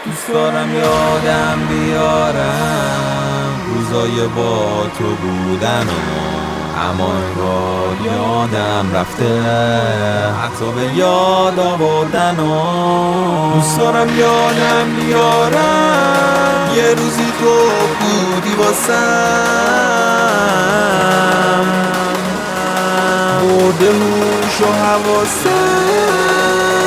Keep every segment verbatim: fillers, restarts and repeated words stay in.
دوست دارم یادم بیارم روزای با تو بودن اما انگار یادم رفته حتی به یاد آوردن دوست دارم یادم بیارم یه روزی تو بودی واسم برده هوش و حواسم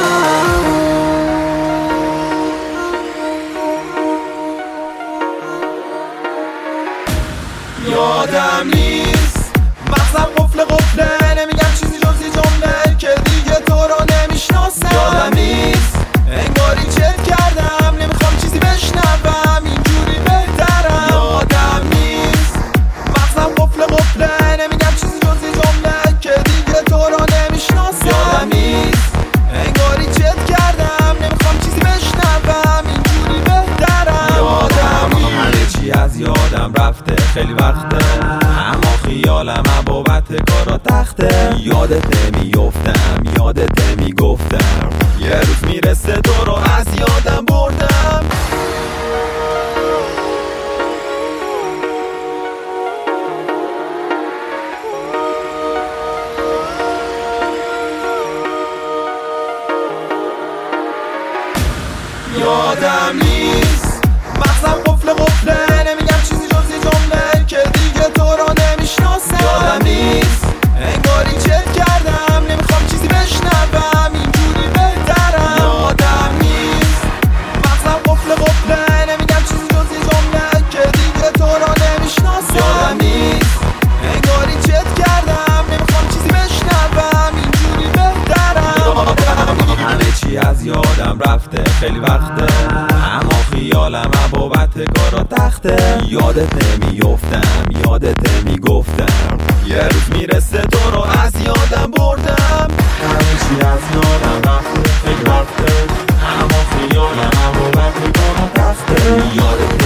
یادم نیست مغزم قفل قفله نمیگم چیزی جزی جمله که دیگه تو رو نمیشناسم یادم نیست انگاری چت کردم نمیخوام چیزی بشنوم اینجوری بهترم یادم نیست مغزم قفل قفله نمیگم چیزی جزی جمله که دیگه تو رو نمیشناسم یادم نیست انگاری چت کردم نمیخوام چیزی بشنوم اینجوری بهترم یادم نیست همه چی از یادم رفته خیلی وقته اما خیالم بابت کارا تخته یادت نمیفتم یادت نمیگفتم یه روز میرسه تو رو از یادم بردم یادم نیست مغزم قفل قفله نمیگم چیزی جزی جمله که دیگه تو رو نمیشناسم یادم نیست انگاری چت کردم نمیخوام چیزی بشنوم اینجوری بهترم یادم نیست مغزم قفل قفله نمیگم چیزی جزی جمله که دیگه تو رو نمیشناسم یادم نیست انگاری چت کردم نمیخوام چیزی بشنوم اینجوری بهترم همه چی از یادم رفته خیلی وقته اما خیالم بابت کارا تخته یادت نمیفتم یادت نمیگفتم یه روز میرسه تو رو از یادم بردم همه چی از یادم رفته خیلی وقته اما خیالم بابت کارا تخته یادت